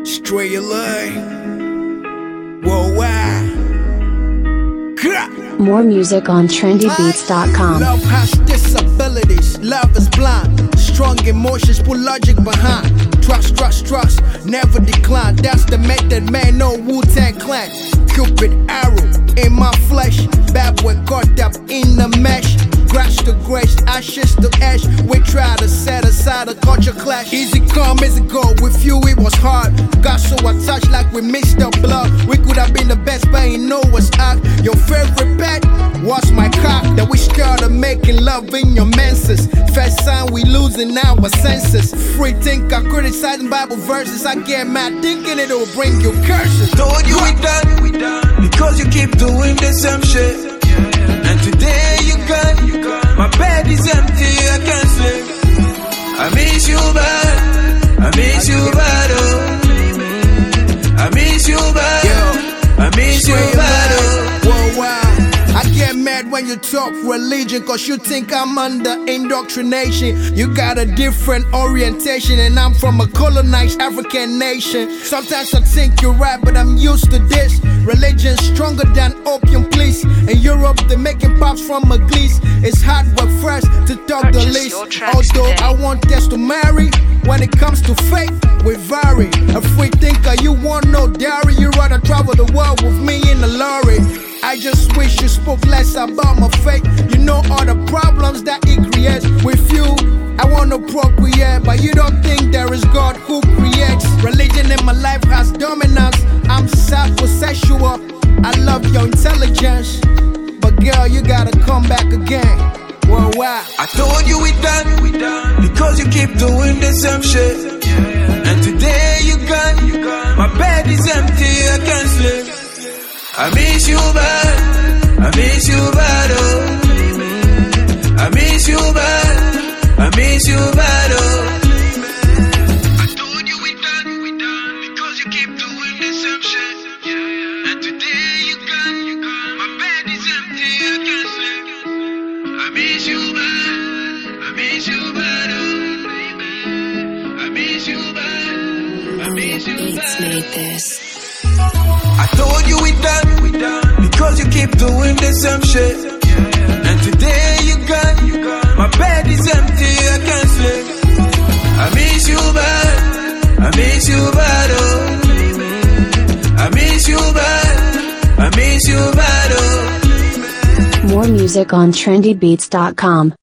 Stray line. Worldwide. More music on trendybeats.com. Love has disabilities, love is blind. Strong emotions put logic behind. Trust, trust, trust, never decline. That's the method, man, no Wu-Tang Clan. Cupid arrow in my flesh. Bad boy caught up in the mesh. Grass to grace, ashes to ash. We try to set aside a culture clash. Easy come, easy go. With you it was hard. Got so attached like we mixed up blood. We could have been the best, but you know what's act. Your favorite pet was my cock. That we started making love in your menses. First time we losing our senses. Free thinker, criticizing Bible verses. I get mad thinking it'll bring you curses. Told you we done, because you keep doing the same shit. And today you gone. My bed is empty, I can't sleep. I miss you bad, I miss you bad, oh. I miss you bad, I miss you bad, oh. Worldwide. I get mad when you talk religion, cause you think I'm under indoctrination. You got a different orientation, and I'm from a colonized African nation. Sometimes I think you're right, but I'm used to this. Religion's stronger than opium, please. In Europe, they're making pops from a glees. It's hard but fresh to talk the least. Although I want us to marry, when it comes to faith, we vary. A free thinker, you want no dowry. You rather travel the world with me in a lorry. I just wish you spoke less about my faith. You know all the problems that it creates. With you, I wanna procreate, but you don't think there is God who creates. Religion in my life has dominance. I'm psychosexual. I love your intelligence, but girl, you gotta come back again. Worldwide. I told you we done, because you keep doing the same shit. And today you gone. My bed is empty, I can't sleep. I miss you bad, I miss you bad, oh. I miss you bad, I miss you bad, oh. I told you we done, because you keep doing the same shit. And today you gone, my bed is empty, I can't sleep. I miss you bad, I miss you bad, oh. I miss you bad, I miss you bad. Made this. I told you we done, because you keep doing the same shit. And today you gone, my bed is empty, I can't sleep. I miss you bad, I miss you bad, oh. I miss you bad, I miss you bad, oh. More music on trendybeats.com.